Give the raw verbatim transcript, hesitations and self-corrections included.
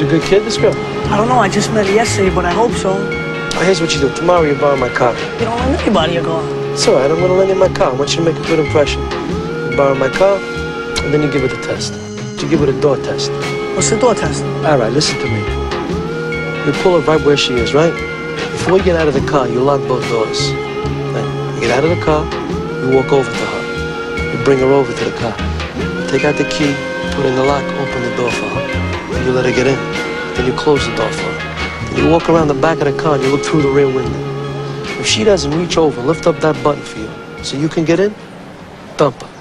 a good kid, this girl? I don't know. I just met her yesterday, but I hope so. Oh, here's what you do. Tomorrow you borrow my car. You don't lend anybody your car. It's all right. I'm going to lend you my car. I want you to make a good impression. You borrow my car, and then you give it a test. You give it a door test. What's the door test? All right, listen to me. You pull her right where she is, right? Before you get out of the car, you lock both doors. Then you get out of the car, you walk over to her. You bring her over to the car. You take out the key, put in the lock, open the door for her. Then you let her get in. Then you close the door for her. Then you walk around the back of the car and you look through the rear window. If she doesn't reach over, lift up that button for you so you can get in, dump her.